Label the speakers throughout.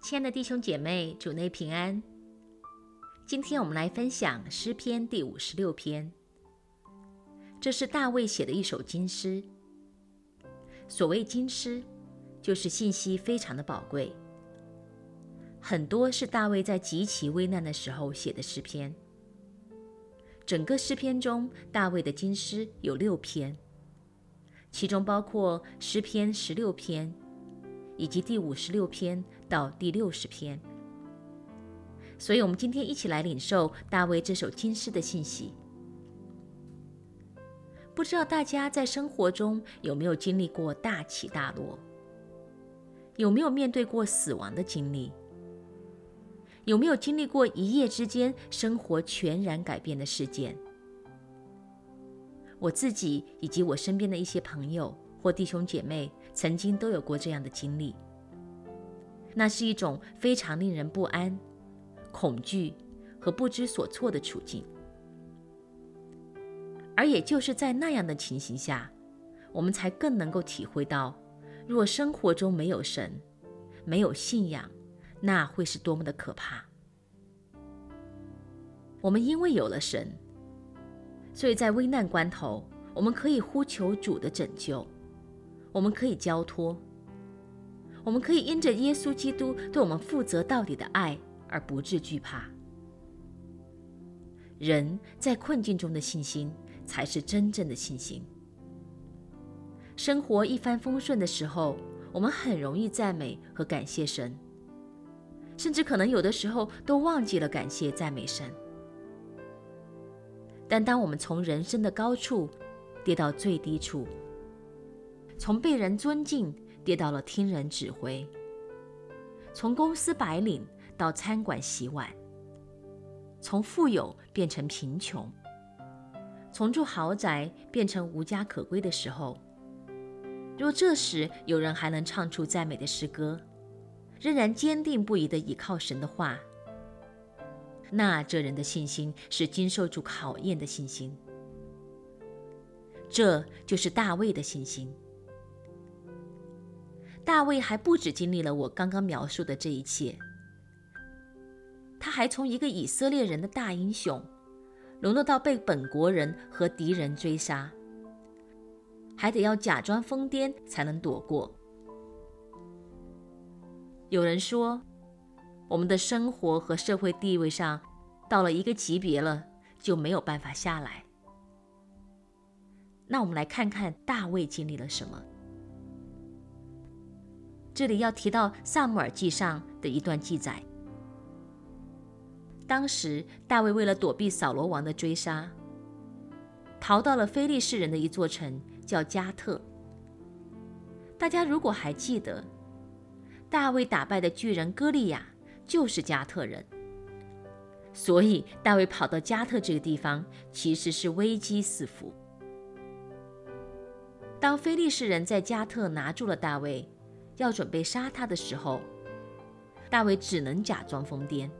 Speaker 1: 亲爱的弟兄姐妹，主内平安。今天我们来分享诗篇第56篇，这是大卫写的一首金诗。所谓金诗，就是信息非常的宝贵，很多是大卫在极其危难的时候写的诗篇。整个诗篇中，大卫的金诗有6篇，其中包括诗篇16篇，以及第56篇到第60篇。所以我们今天一起来领受大卫这首金诗的信息。不知道大家在生活中有没有经历过大起大落？有没有面对过死亡的经历？有没有经历过一夜之间生活全然改变的事件？我自己以及我身边的一些朋友或弟兄姐妹曾经都有过这样的经历。那是一种非常令人不安、恐惧和不知所措的处境。而也就是在那样的情形下，我们才更能够体会到，若生活中没有神，没有信仰，那会是多么的可怕。我们因为有了神，所以在危难关头，我们可以呼求主的拯救，我们可以交托，我们可以因着耶稣基督对我们负责到底的爱而不致惧怕。人在困境中的信心才是真正的信心。生活一帆风顺的时候，我们很容易赞美和感谢神，甚至可能有的时候都忘记了感谢赞美神。但当我们从人生的高处跌到最低处，从被人尊敬跌到了听人指挥，从公司白领到餐馆洗碗，从富有变成贫穷，从住豪宅变成无家可归的时候，若这时有人还能唱出赞美的诗歌，仍然坚定不移地倚靠神的话，那这人的信心是经受住考验的信心。这就是大卫的信心。大卫还不止经历了我刚刚描述的这一切，他还从一个以色列人的大英雄沦落到被本国人和敌人追杀，还得要假装疯癫才能躲过。有人说，我们的生活和社会地位上到了一个级别了，就没有办法下来。那我们来看看大卫经历了什么。这里要提到撒母耳记上的一段记载。当时大卫为了躲避扫罗王的追杀，逃到了非利士人的一座城，叫加特。大家如果还记得，大卫打败的巨人歌利亚就是加特人，所以大卫跑到加特这个地方，其实是危机四伏。当非利士人在加特拿住了大卫，要准备杀他的时候，大卫只能假装疯癫。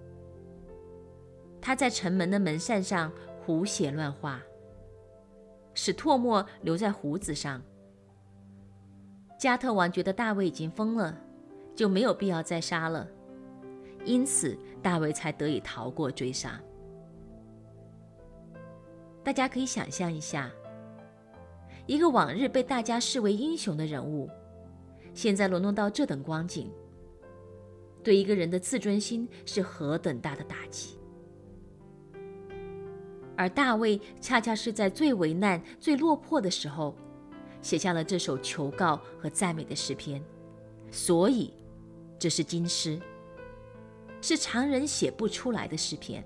Speaker 1: 他在城门的门扇上胡写乱画，使唾沫留在胡子上。加特王觉得大卫已经疯了，就没有必要再杀了，因此大卫才得以逃过追杀。大家可以想象一下，一个往日被大家视为英雄的人物，现在沦落到这等光景，对一个人的自尊心是何等大的打击。而大卫恰恰是在最为难、最落魄的时候，写下了这首求告和赞美的诗篇，所以这是金诗，是常人写不出来的诗篇。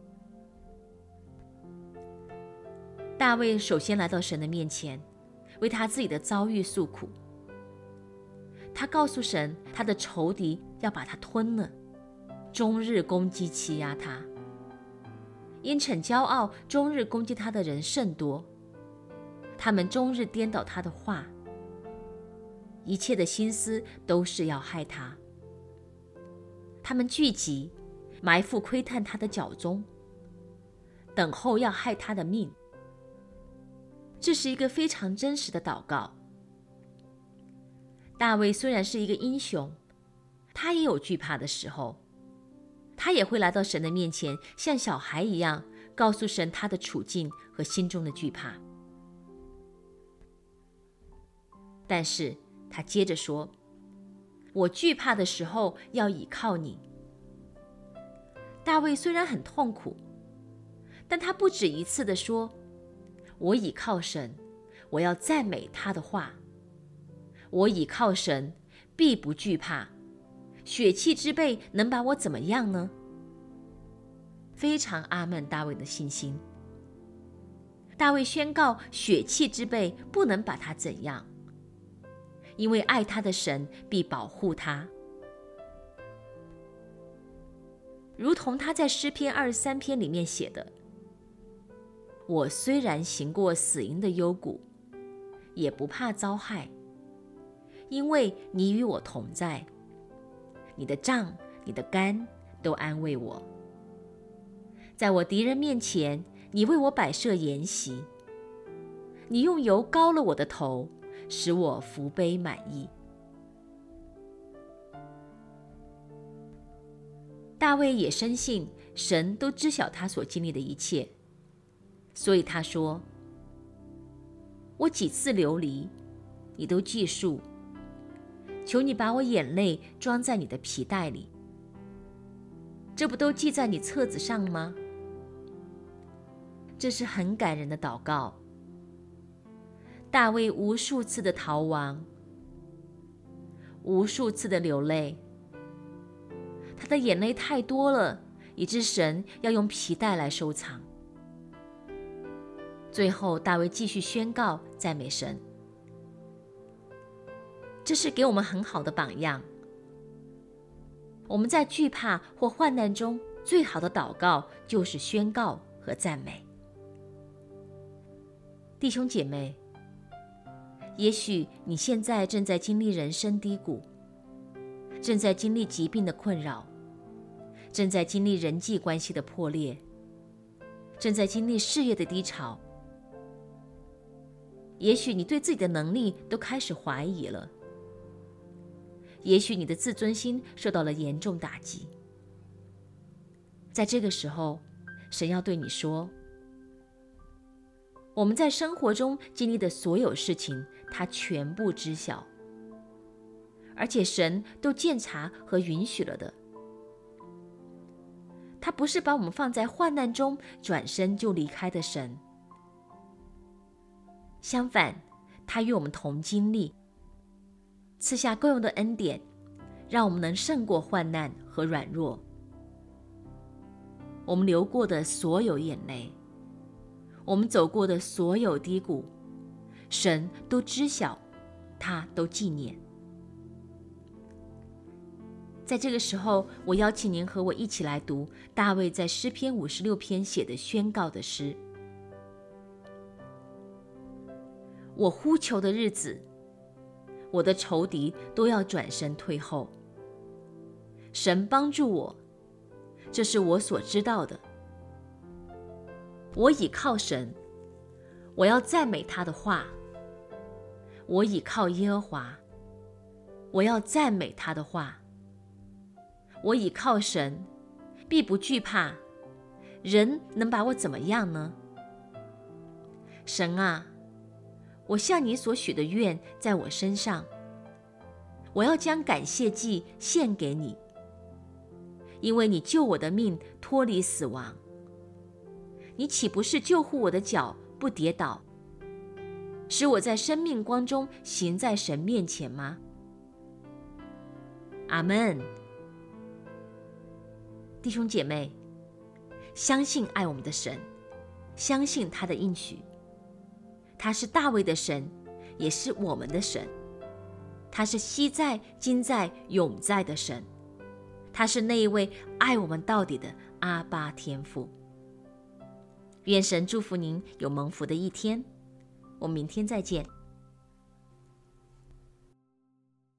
Speaker 1: 大卫首先来到神的面前，为他自己的遭遇诉苦。他告诉神，他的仇敌要把他吞了，终日攻击欺压他。因逞骄傲，终日攻击他的人甚多，他们终日颠倒他的话，一切的心思都是要害他。他们聚集，埋伏窥探他的脚踪，等候要害他的命。这是一个非常真实的祷告。大卫虽然是一个英雄，他他也有惧怕的时候，他也会来到神的面前，像小孩一样告诉神他的处境和心中的惧怕。但是他接着说，我惧怕的时候要倚靠你。大卫虽然很痛苦，但他不止一次地说，我倚靠神，我要赞美他的话。我倚靠神，必不惧怕，血气之辈能把我怎么样呢？非常阿们大卫的信心。大卫宣告血气之辈不能把他怎样，因为爱他的神必保护他。如同他在诗篇23篇里面写的，我虽然行过死荫的幽谷，也不怕遭害，因为你与我同在，你的杖你的竿都安慰我。在我敌人面前，你为我摆设筵席，你用油膏了我的头，使我福杯满溢。大卫也深信神都知晓他所经历的一切，所以他说，我几次流离，你都记述，求你把我眼泪装在你的皮带里，这不都记在你册子上吗？这是很感人的祷告。大卫无数次的逃亡，无数次的流泪，他的眼泪太多了，以致神要用皮带来收藏。最后大卫继续宣告赞美神，这是给我们很好的榜样。我们在惧怕或患难中，最好的祷告就是宣告和赞美。弟兄姐妹，也许你现在正在经历人生低谷，正在经历疾病的困扰，正在经历人际关系的破裂，正在经历事业的低潮。也许你对自己的能力都开始怀疑了，也许你的自尊心受到了严重打击。在这个时候，神要对你说，我们在生活中经历的所有事情，他全部知晓，而且神都鉴察和允许了的。他不是把我们放在患难中转身就离开的神，相反，他与我们同经历，赐下够用的恩典，让我们能胜过患难和软弱。我们流过的所有眼泪，我们走过的所有低谷，神都知晓，他都纪念。在这个时候，我邀请您和我一起来读大卫在诗篇56篇写的宣告的诗。我呼求的日子，我的仇敌都要转身退后。神帮助我，这是我所知道的。我倚靠神，我要赞美他的话。我倚靠耶和华，我要赞美他的话。我倚靠神，必不惧怕，人能把我怎么样呢？神啊，我向你所许的愿在我身上，我要将感谢祭献给你，因为你救我的命脱离死亡。你岂不是救护我的脚不跌倒，使我在生命光中行在神面前吗？阿们。弟兄姐妹，相信爱我们的神，相信他的应许。他是大卫的神，也是我们的神。他是昔在、今在、永在的神。他是那一位爱我们到底的阿爸天父。愿神祝福您有蒙福的一天，我们明天再见。